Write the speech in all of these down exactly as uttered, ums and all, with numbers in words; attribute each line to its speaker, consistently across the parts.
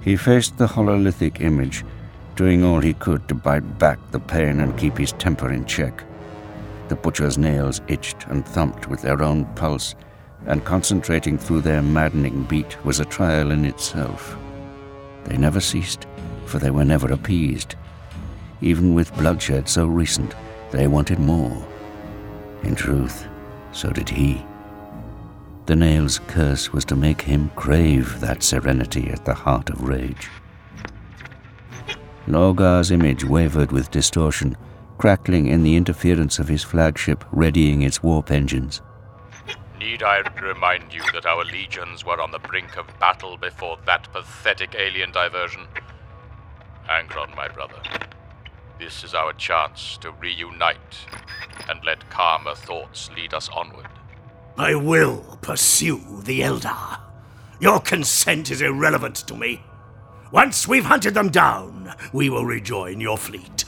Speaker 1: He faced the hololithic image, doing all he could to bite back the pain and keep his temper in check. The butcher's nails itched and thumped with their own pulse, and concentrating through their maddening beat was a trial in itself. They never ceased, for they were never appeased. Even with bloodshed so recent, they wanted more. In truth, so did he. The nail's curse was to make him crave that serenity at the heart of rage. Lorgar's image wavered with distortion, crackling in the interference of his flagship readying its warp engines.
Speaker 2: Need I remind you that our legions were on the brink of battle before that pathetic alien diversion? Angron, my brother, this is our chance to reunite and let calmer thoughts lead us onward.
Speaker 3: I will pursue the Eldar. Your consent is irrelevant to me. Once we've hunted them down, we will rejoin your fleet.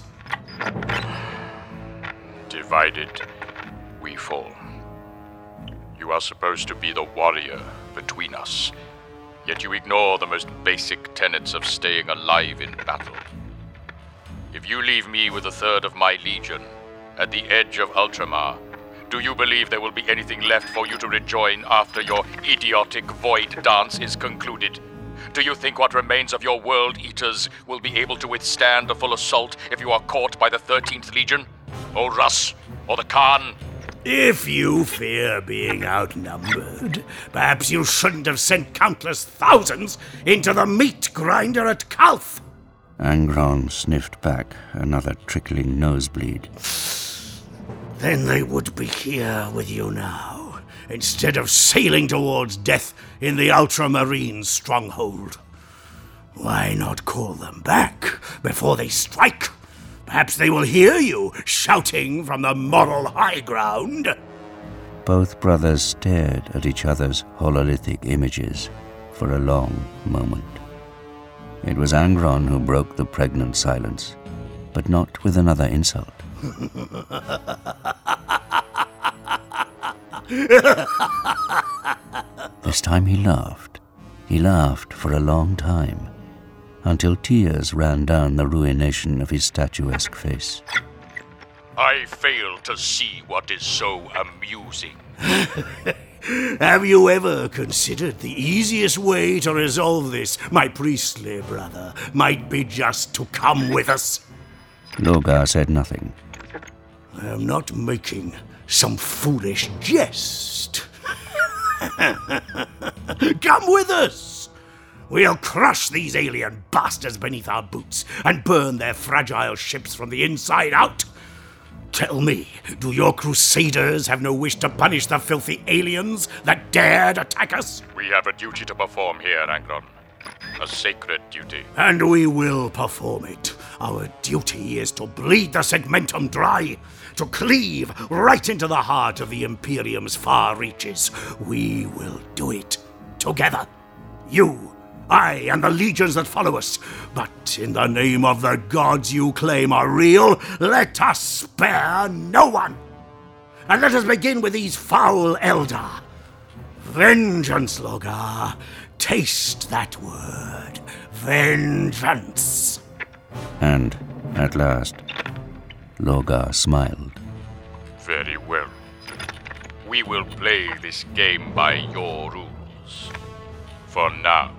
Speaker 2: Divided, we fall. You are supposed to be the warrior between us, yet you ignore the most basic tenets of staying alive in battle. If you leave me with a third of my legion at the edge of Ultramar, do you believe there will be anything left for you to rejoin after your idiotic void dance is concluded? Do you think what remains of your World Eaters will be able to withstand a full assault if you are caught by the thirteenth Legion? Or Russ? Or the Khan?
Speaker 3: If you fear being outnumbered, perhaps you shouldn't have sent countless thousands into the meat grinder at Kalth.
Speaker 1: Angron sniffed back, another trickling nosebleed.
Speaker 3: Then they would be here with you now, instead of sailing towards death in the Ultramarine stronghold. Why not call them back before they strike? Perhaps they will hear you shouting from the moral high ground.
Speaker 1: Both brothers stared at each other's hololithic images for a long moment. It was Angron who broke the pregnant silence, but not with another insult. This time he laughed. He laughed for a long time, until tears ran down the ruination of his statuesque face.
Speaker 2: I fail to see what is so amusing.
Speaker 3: Have you ever considered the easiest way to resolve this, my priestly brother, might be just to come with us?
Speaker 1: Lorgar said nothing.
Speaker 3: I am not making some foolish jest. Come with us! We'll crush these alien bastards beneath our boots and burn their fragile ships from the inside out. Tell me, do your crusaders have no wish to punish the filthy aliens that dared attack us?
Speaker 2: We have a duty to perform here, Angron. A sacred duty.
Speaker 3: And we will perform it. Our duty is to bleed the segmentum dry, to cleave right into the heart of the Imperium's far reaches. We will do it together. You, I, and the legions that follow us. But in the name of the gods you claim are real, let us spare no one. And let us begin with these foul Eldar. Vengeance, Lorgar. Taste that word. Vengeance.
Speaker 1: And, at last, Lorgar smiled.
Speaker 2: Very well. We will play this game by your rules. For now.